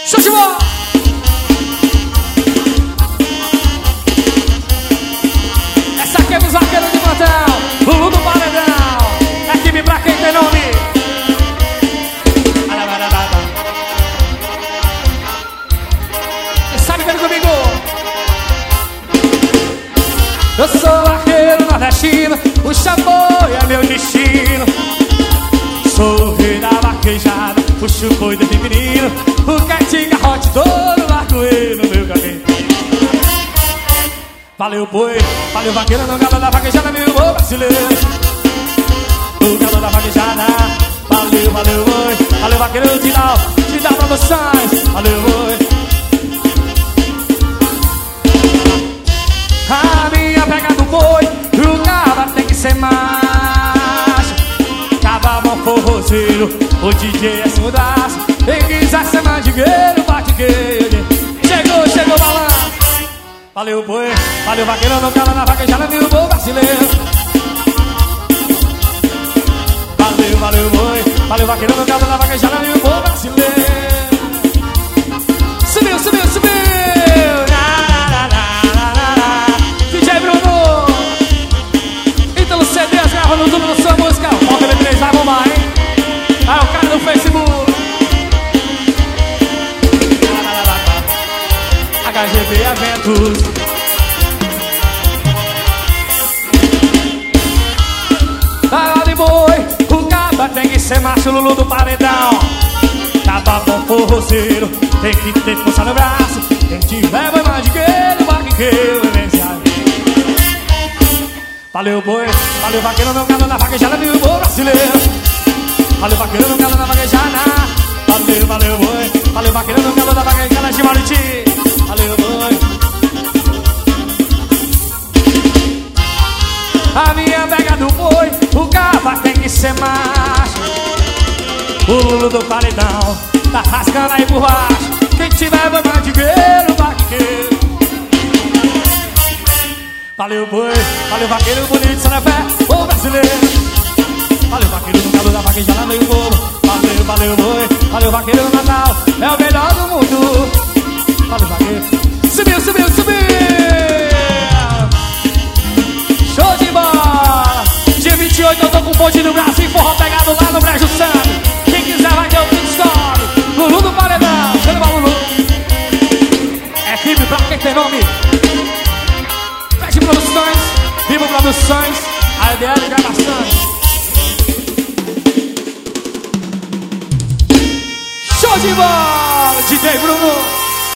Show de bola! Essa aqui é dos vaqueiros de plantão, Lulu do Paredão. Equipe pra quem tem nome. Quem sabe vendo comigo? Eu sou vaqueiro nordestino, o chamou é meu destino. Sou o rei da vaquejada, puxo o boi desse menino. O quietinho garrote todo, largo ele no meu caminho. Valeu boi, valeu vaqueiro, não galo da vaquejada, meu boi brasileiro. O galo da vaquejada, valeu, valeu boi. Valeu vaqueiro, te dá promoções. Valeu boi. A minha pega do boi, o cabra tem que ser macho. Cabra bom forrozeiro, o DJ é surdaço. Quem quiser ser mandigueiro, batigueiro. Chegou balanço. Valeu boi, valeu vaqueiro, não cala na vaquejada, meu boi brasileiro. Valeu boi, valeu vaqueiro, não cala na vaquejada, meu boi brasileiro. Subiu, subiu, subiu. DJ Bruno, então no CD, grava no tubo da sua música. O TV3 vai bombar, hein? Aí o cara do Facebook. HGB Eventos. Tá de boi, o cabra tem que ser macho, Lulu do Paredão. Cabra bom forrozeiro, tem que ter força no braço. Quem tiver boi mandigueiro, vaqueiro, valeu boi, valeu vaqueiro, não galo na vaquejada, meu boi brasileiro. Valeu vaqueiro, não galo na vaquejada. Valeu boi, valeu vaqueiro, não galo na vaquejada de Mariti. Valeu boi. A minha pega do boi, o cabra tem que ser macho. O Lulu do Paredão tá rascando aí por baixo. Quem tiver boi mandigueiro, vaqueiro. Valeu boi, valeu vaqueiro bonito, só na fé, o brasileiro. Valeu vaqueiro no galo da vaquejada, meio bobo. Valeu boi, valeu vaqueiro no Natal, é o melhor do mundo. Valeu vaqueiro, subiu, subiu, subiu. Show de bola. Dia 28 eu tô com um bonde no braço e forró pegado lá no Brejo Santo. Quem quiser vai ter o Pit Stop, Lulu do Paredão, chega pra Lulu. Equipe pra quem tem nome. Produções, Vivo Produções, a IDL Gravações. Show de bola!